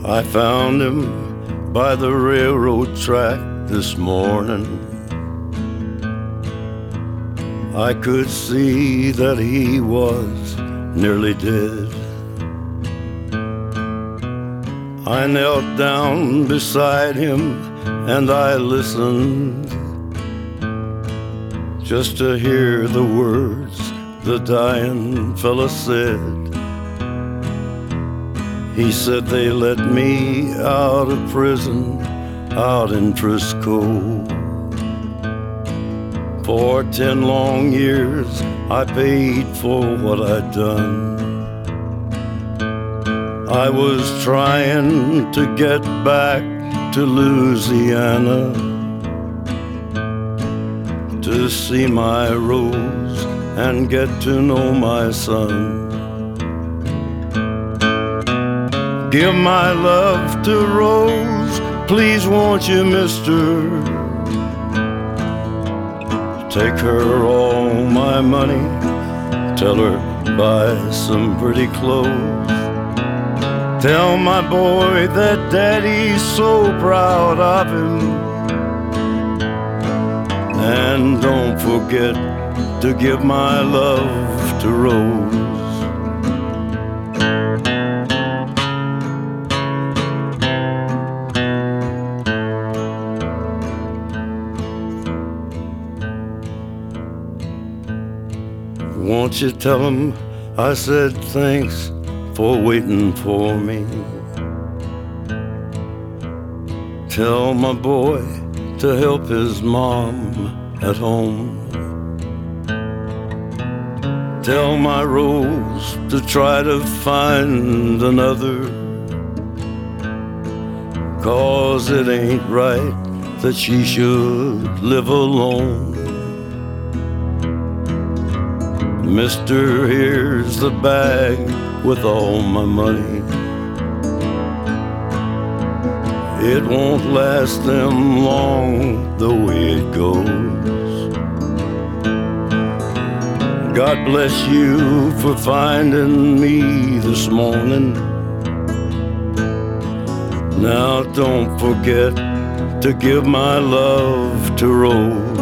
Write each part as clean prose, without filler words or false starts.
I found him by the railroad track this morning. I could see that he was nearly dead. I knelt down beside him and I listened just to hear the words the dying fella said. He said they let me out of prison out in Frisco. For 10 long years I paid for what I'd done. I was trying to get back to Louisiana to see my Rose and get to know my son. Give my love to Rose, please won't you, mister? Take her all my money, tell her buy some pretty clothes. Tell my boy that daddy's so proud of him. And don't forget to give my love to Rose. Won't you tell him I said thanks for waiting for me? Tell my boy to help his mom at home. Tell my Rose to try to find another, 'cause it ain't right that she should live alone. Mister, here's the bag with all my money. It won't last them long the way it goes. God bless you for finding me this morning. Now don't forget to give my love to Rose.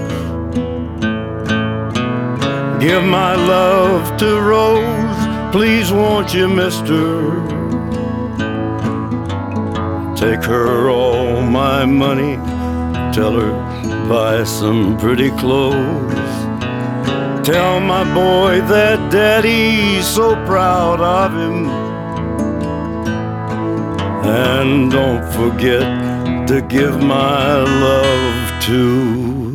Give my love to Rose, please won't you, mister? Take her all my money, tell her buy some pretty clothes. Tell my boy that daddy's so proud of him. And don't forget to give my love to